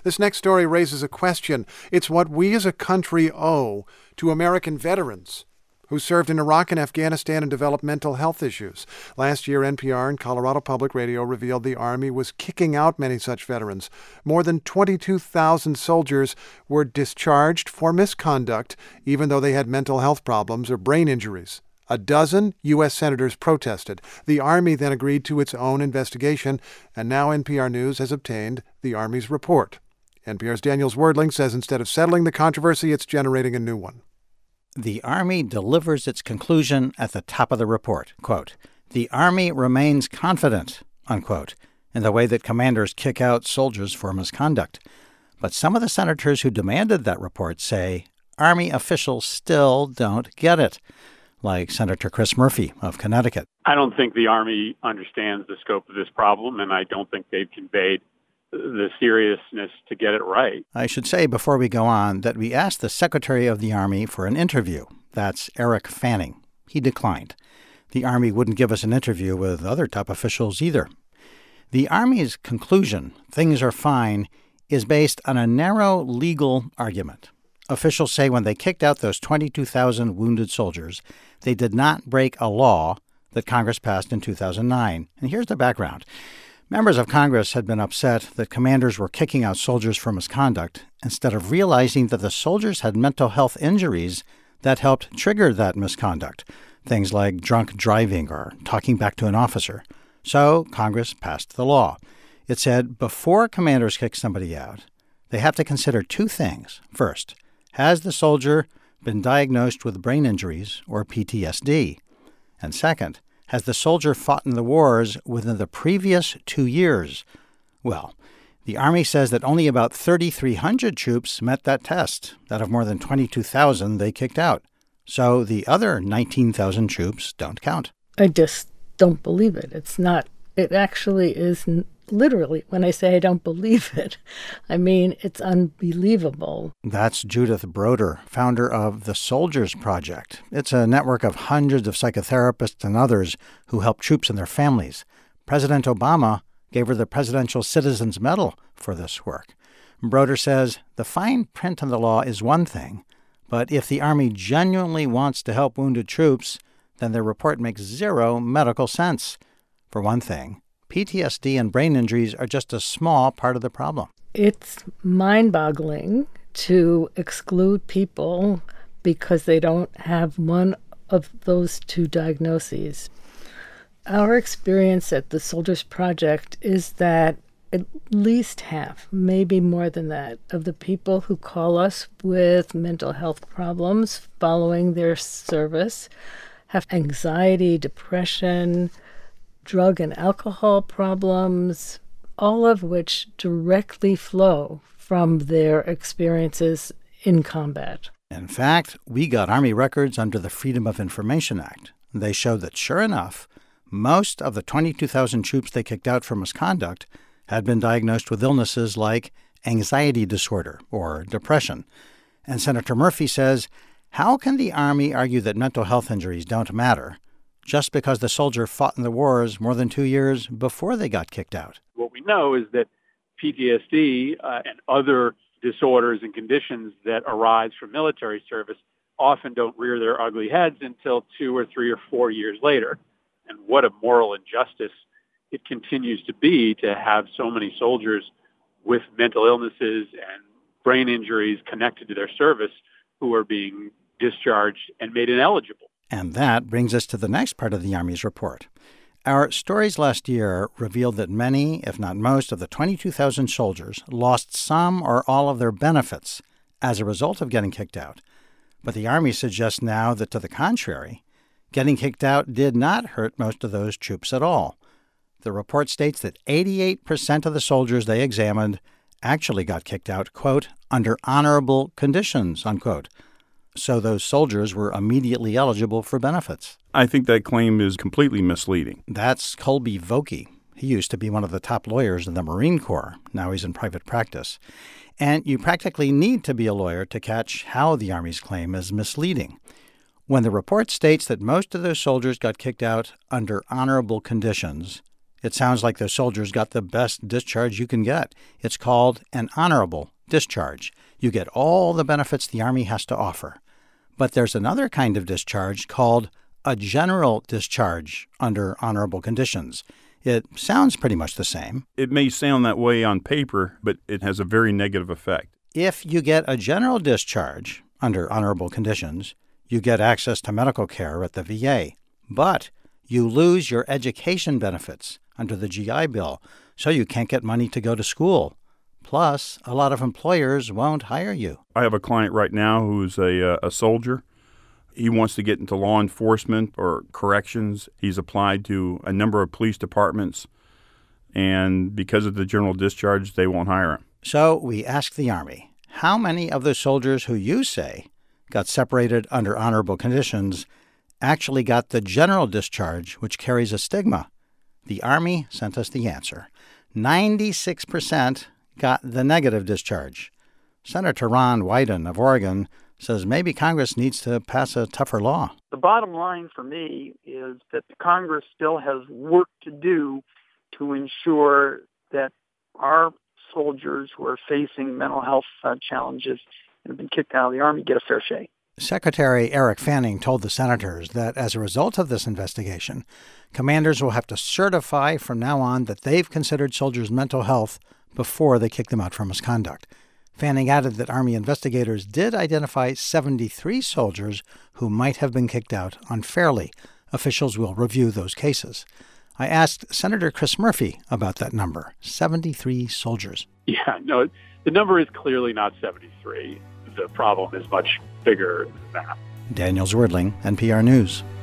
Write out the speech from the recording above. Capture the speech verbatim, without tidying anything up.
This next story raises a question. It's what we as a country owe to American veterans who served in Iraq and Afghanistan and developed mental health issues. Last year, N P R and Colorado Public Radio revealed the Army was kicking out many such veterans. More than twenty-two thousand soldiers were discharged for misconduct, even though they had mental health problems or brain injuries. A dozen U S senators protested. The Army then agreed to its own investigation, and now N P R News has obtained the Army's report. N P R's Daniel Zwerdling says instead of settling the controversy, it's generating a new one. The Army delivers its conclusion at the top of the report. Quote, "The Army remains confident," unquote, in the way that commanders kick out soldiers for misconduct. But some of the senators who demanded that report say Army officials still don't get it, like Senator Chris Murphy of Connecticut. I don't think the Army understands the scope of this problem, and I don't think they've conveyed the seriousness to get it right. I should say before we go on that we asked the Secretary of the Army for an interview. That's Eric Fanning. He declined. The Army wouldn't give us an interview with other top officials either. The Army's conclusion, things are fine, is based on a narrow legal argument. Officials say when they kicked out those twenty-two thousand wounded soldiers, they did not break a law that Congress passed in two thousand nine. And here's the background. Members of Congress had been upset that commanders were kicking out soldiers for misconduct instead of realizing that the soldiers had mental health injuries that helped trigger that misconduct, things like drunk driving or talking back to an officer. So Congress passed the law. It said before commanders kick somebody out, they have to consider two things. First, has the soldier been diagnosed with brain injuries or P T S D? And second, has the soldier fought in the wars within the previous two years? Well, the Army says that only about thirty-three hundred troops met that test, that of more than twenty-two thousand they kicked out. So the other nineteen thousand troops don't count. I just don't believe it. It's not, it actually is n- literally, when I say I don't believe it, I mean it's unbelievable. That's Judith Broder, founder of the Soldiers Project. It's a network of hundreds of psychotherapists and others who help troops and their families. President Obama gave her the Presidential Citizens Medal for this work. Broder says the fine print in the law is one thing, but if the Army genuinely wants to help wounded troops, then their report makes zero medical sense. For one thing, P T S D and brain injuries are just a small part of the problem. It's mind-boggling to exclude people because they don't have one of those two diagnoses. Our experience at the Soldiers Project is that at least half, maybe more than that, of the people who call us with mental health problems following their service have anxiety, depression, drug and alcohol problems, all of which directly flow from their experiences in combat. In fact, we got Army records under the Freedom of Information Act. They show that, sure enough, most of the twenty-two thousand troops they kicked out for misconduct had been diagnosed with illnesses like anxiety disorder or depression. And Senator Murphy says, how can the Army argue that mental health injuries don't matter just because the soldier fought in the wars more than two years before they got kicked out? What we know is that P T S D uh, and other disorders and conditions that arise from military service often don't rear their ugly heads until two or three or four years later. And what a moral injustice it continues to be to have so many soldiers with mental illnesses and brain injuries connected to their service who are being discharged and made ineligible. And that brings us to the next part of the Army's report. Our stories last year revealed that many, if not most, of the twenty-two thousand soldiers lost some or all of their benefits as a result of getting kicked out. But the Army suggests now that, to the contrary, getting kicked out did not hurt most of those troops at all. The report states that eighty-eight percent of the soldiers they examined actually got kicked out, quote, under honorable conditions, unquote. So those soldiers were immediately eligible for benefits. I think that claim is completely misleading. That's Colby Vokey. He used to be one of the top lawyers in the Marine Corps. Now he's in private practice. And you practically need to be a lawyer to catch how the Army's claim is misleading. When the report states that most of those soldiers got kicked out under honorable conditions, It sounds like those soldiers got the best discharge you can get. It's called an honorable discharge. You get all the benefits the Army has to offer. But there's another kind of discharge called a general discharge under honorable conditions. It sounds pretty much the same. It may sound that way on paper, but it has a very negative effect. If you get a general discharge under honorable conditions, you get access to medical care at the V A. But you lose your education benefits under the G I Bill, so you can't get money to go to school. Plus, a lot of employers won't hire you. I have a client right now who's a, uh, a soldier. He wants to get into law enforcement or corrections. He's applied to a number of police departments, and because of the general discharge, they won't hire him. So we asked the Army, how many of the soldiers who you say got separated under honorable conditions actually got the general discharge, which carries a stigma? The Army sent us the answer. ninety-six percent got the negative discharge. Senator Ron Wyden of Oregon says maybe Congress needs to pass a tougher law. The bottom line for me is that the Congress still has work to do to ensure that our soldiers who are facing mental health uh, challenges and have been kicked out of the Army get a fair shake. Secretary Eric Fanning told the senators that as a result of this investigation, commanders will have to certify from now on that they've considered soldiers' mental health before they kick them out for misconduct. Fanning added that Army investigators did identify seventy-three soldiers who might have been kicked out unfairly. Officials will review those cases. I asked Senator Chris Murphy about that number, seventy-three soldiers. Yeah, no, the number is clearly not seventy-three. The problem is much bigger than that. Daniel Zwerdling, N P R News.